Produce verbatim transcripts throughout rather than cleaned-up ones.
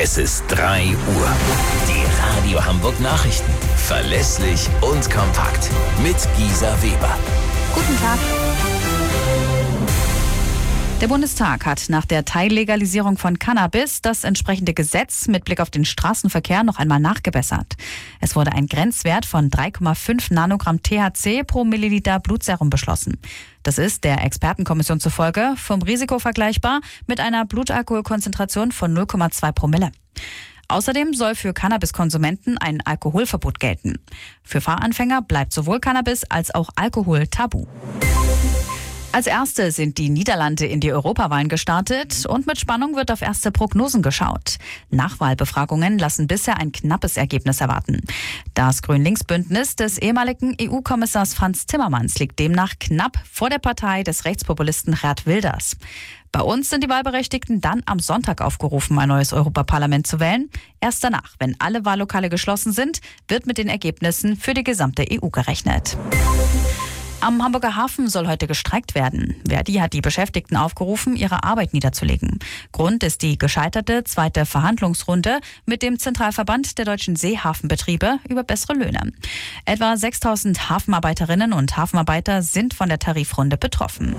Es ist drei Uhr. Die Radio Hamburg Nachrichten. Verlässlich und kompakt. Mit Gisa Weber. Guten Tag. Der Bundestag hat nach der Teillegalisierung von Cannabis das entsprechende Gesetz mit Blick auf den Straßenverkehr noch einmal nachgebessert. Es wurde ein Grenzwert von drei Komma fünf Nanogramm T H C pro Milliliter Blutserum beschlossen. Das ist der Expertenkommission zufolge vom Risiko vergleichbar mit einer Blutalkoholkonzentration von null Komma zwei Promille. Außerdem soll für Cannabiskonsumenten ein Alkoholverbot gelten. Für Fahranfänger bleibt sowohl Cannabis als auch Alkohol tabu. Als erste sind die Niederlande in die Europawahlen gestartet und mit Spannung wird auf erste Prognosen geschaut. Nachwahlbefragungen lassen bisher ein knappes Ergebnis erwarten. Das Grün-Links-Bündnis des ehemaligen E U-Kommissars Frans Timmermans liegt demnach knapp vor der Partei des Rechtspopulisten Geert Wilders. Bei uns sind die Wahlberechtigten dann am Sonntag aufgerufen, ein neues Europaparlament zu wählen. Erst danach, wenn alle Wahllokale geschlossen sind, wird mit den Ergebnissen für die gesamte E U gerechnet. Am Hamburger Hafen soll heute gestreikt werden. Verdi hat die Beschäftigten aufgerufen, ihre Arbeit niederzulegen. Grund ist die gescheiterte zweite Verhandlungsrunde mit dem Zentralverband der deutschen Seehafenbetriebe über bessere Löhne. Etwa sechstausend Hafenarbeiterinnen und Hafenarbeiter sind von der Tarifrunde betroffen.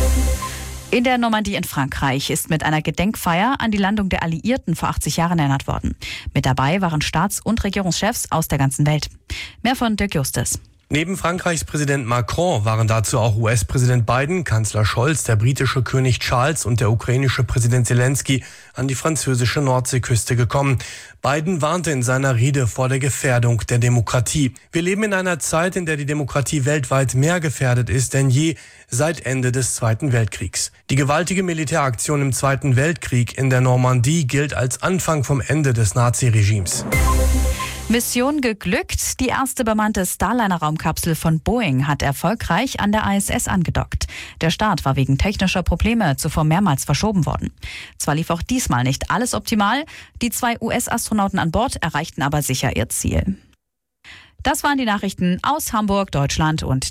In der Normandie in Frankreich ist mit einer Gedenkfeier an die Landung der Alliierten vor achtzig Jahren erinnert worden. Mit dabei waren Staats- und Regierungschefs aus der ganzen Welt. Mehr von Dirk Justus. Neben Frankreichs Präsident Macron waren dazu auch U S-Präsident Biden, Kanzler Scholz, der britische König Charles und der ukrainische Präsident Zelensky an die französische Nordseeküste gekommen. Biden warnte in seiner Rede vor der Gefährdung der Demokratie. Wir leben in einer Zeit, in der die Demokratie weltweit mehr gefährdet ist denn je seit Ende des Zweiten Weltkriegs. Die gewaltige Militäraktion im Zweiten Weltkrieg in der Normandie gilt als Anfang vom Ende des Naziregimes. Mission geglückt. Die erste bemannte Starliner-Raumkapsel von Boeing hat erfolgreich an der I S S angedockt. Der Start war wegen technischer Probleme zuvor mehrmals verschoben worden. Zwar lief auch diesmal nicht alles optimal, die zwei U S-Astronauten an Bord erreichten aber sicher ihr Ziel. Das waren die Nachrichten aus Hamburg, Deutschland und